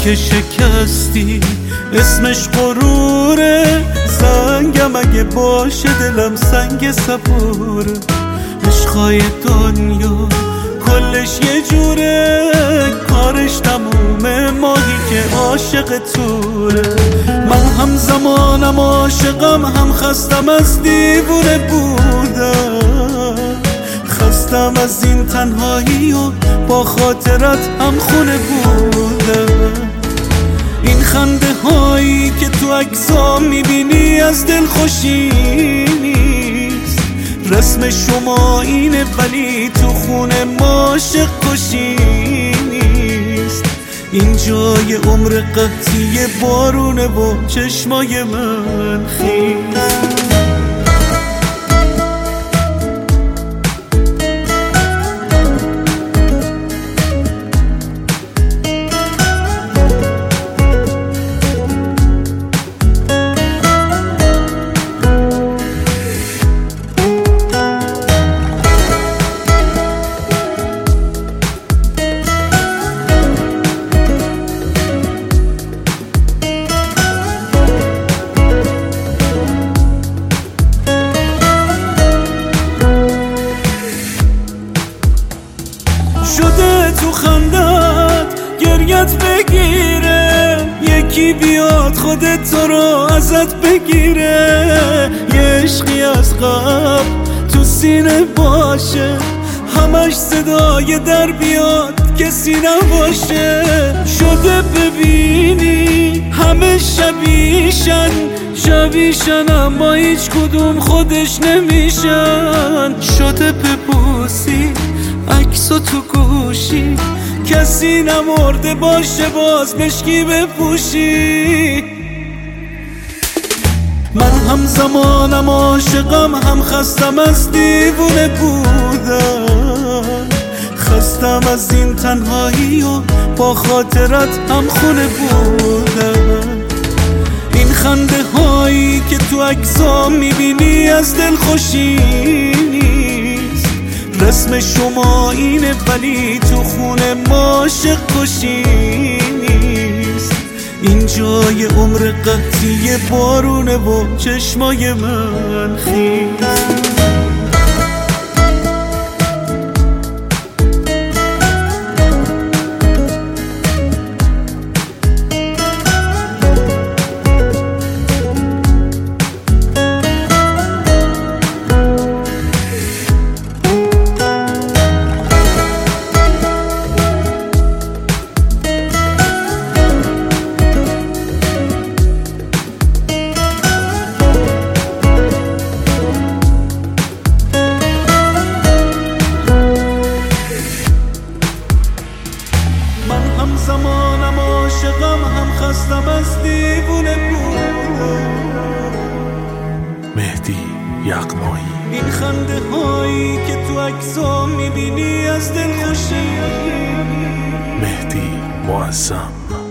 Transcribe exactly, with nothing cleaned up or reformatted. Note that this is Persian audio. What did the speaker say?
که شکستی اسمش غروره، زنگم اگه باشه دلم سنگ صبوره. عشقای دنیا کلش یه جوره، کارش تمومه ماهی که عاشق توره. من هم زمانم عاشقم، هم خستم از دیوونه بودم، خستم از این تنهایی و با خاطرت هم خونه بودم. این خنده هایی که تو عکسام میبینی از دل خوشی نیست، رسم شما اینه ولی تو خونه ما عاشق کشی نیست. این جای عمر قحطی بارونه و چشمای من خیس. شده تو خندت گریت بگیره، یکی بیاد خودت تو رو ازت بگیره. یه عشقی از قبل تو سینه باشه، همش صدای در بیاد کسی نباشه. شده ببینی همه شبیشن شبیشن اما هیچ کدوم خودش نمیشن. شده ببوسی عکسو تو گوشی، کسی نمرده باشه باز مشکی بپوشی. من هم زمانم عاشقم، هم خستم از دیوونه بودم، خستم از این تنهایی و با خاطرت هم خونه بودم. این خنده هایی که تو عکسام میبینی از دل خوشی نیست، رسم شما اینه ولی تو خونه ما عاشق کشی نیست. این جای عمر قحطی بارونه و چشمای من خیس. هم زمانم عاشقم، هم خستم از دیوونه بودم. مهدی یغمایی. این خنده هایی که تو عکسام میبینی از دل خوشی. مهدی معظم.